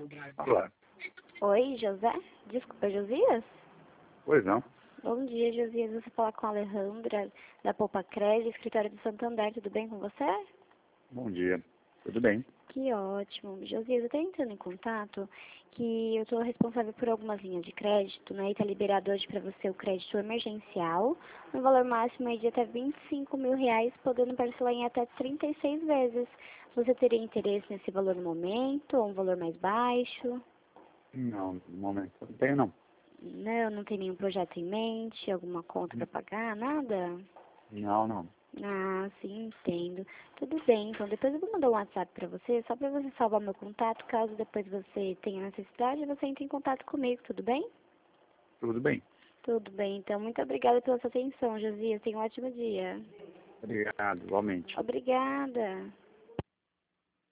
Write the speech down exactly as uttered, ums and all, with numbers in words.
Olá. Oi, José? Desculpa, Josias? Pois não. Bom dia, Josias. Você fala com a Alejandra, da Poupa Crédito, escritório do Santander. Tudo bem com você? Bom dia. Tudo bem? Que ótimo. Josias, eu estou entrando em contato que eu estou responsável por algumas linhas de crédito, né? E está liberado hoje para você o crédito emergencial, no valor máximo aí de até vinte e cinco mil reais, podendo parcelar em até trinta e seis vezes. Você teria interesse nesse valor no momento, ou um valor mais baixo? Não, no momento não tenho não. Não, não tem nenhum projeto em mente, alguma conta para pagar, nada? Não, não. Ah, sim, entendo. Tudo bem, então depois eu vou mandar um WhatsApp para você, só para você salvar meu contato, caso depois você tenha necessidade, você entre em contato comigo, tudo bem? Tudo bem. Tudo bem, então muito obrigada pela sua atenção, Josias. Tenha um ótimo dia. Obrigado, igualmente. Obrigada.